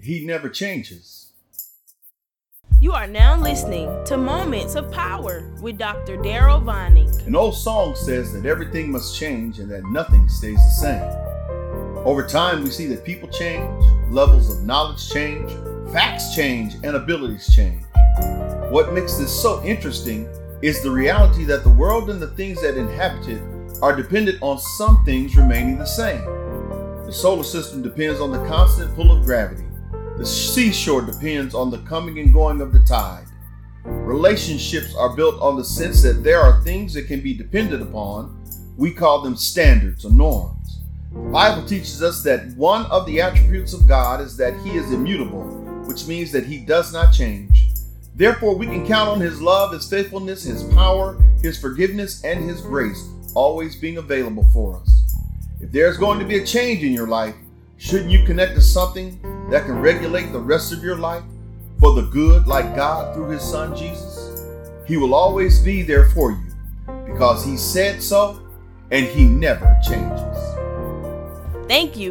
He never changes. You are now listening to Moments of Power with Dr. Daryl Vining. An old song says that everything must change and that nothing stays the same. Over time, we see that people change, levels of knowledge change, facts change, and abilities change. What makes this so interesting is the reality that the world and the things that inhabit it are dependent on some things remaining the same. The solar system depends on the constant pull of gravity. The seashore depends on the coming and going of the tide. Relationships are built on the sense that there are things that can be depended upon. We call them standards or norms. The Bible teaches us that one of the attributes of God is that He is immutable, which means that He does not change. Therefore, we can count on His love, His faithfulness, His power, His forgiveness, and His grace always being available for us. If there's going to be a change in your life, shouldn't you connect to something that can regulate the rest of your life for the good, like God through His Son Jesus? He will always be there for you because He said so and He never changes. Thank you